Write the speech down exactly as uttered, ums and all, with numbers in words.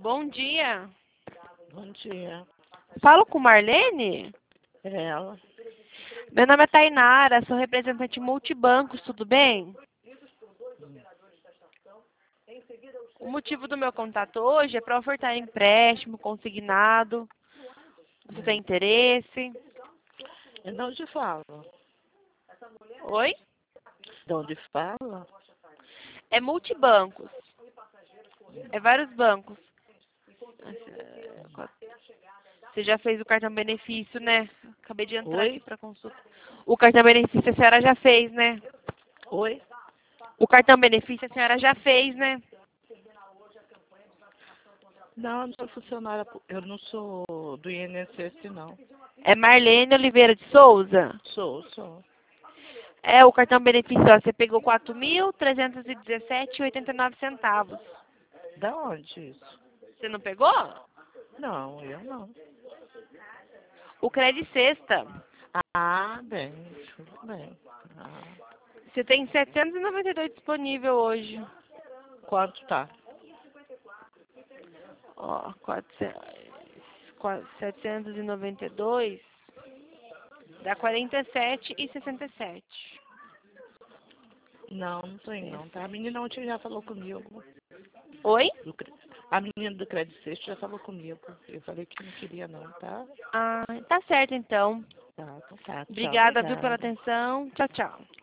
Bom dia. Bom dia. Falo com Marlene? É ela. Meu nome é Tainara, sou representante multibancos, tudo bem? O motivo do meu contato hoje é para ofertar empréstimo consignado. Você tem interesse? E de onde fala? Oi? De onde fala? É multibancos. É vários bancos. Você já fez o cartão benefício, né? Acabei de entrar Oi? aqui para consulta. O cartão benefício a senhora já fez, né? Oi? O cartão benefício a senhora já fez, né? Não, eu não sou funcionária, pu- eu não sou do I N S S, não. É Marlene Oliveira de Souza? Sou, sou. É, o cartão benefício, ó, você pegou quatro mil trezentos e dezessete reais e oitenta e nove centavos. Da onde isso? Você não pegou? Não, eu não. O Credit Sexta. Ah, bem, tudo bem. Ah, Você tem setecentos e noventa e dois disponível hoje. quanto tá? Ó, quatrocentos, setecentos e noventa e dois dá quarenta e sete reais e sessenta e sete centavos. Não, não tem não, tá? A menina ontem já falou comigo. Oi? Do cre- A menina do Crédito Sexto já falou comigo. Eu falei que não queria não, tá? Ah, tá certo então. Tá, então tá. Tchau, Obrigada, viu, pela obrigada. atenção. Tchau, tchau.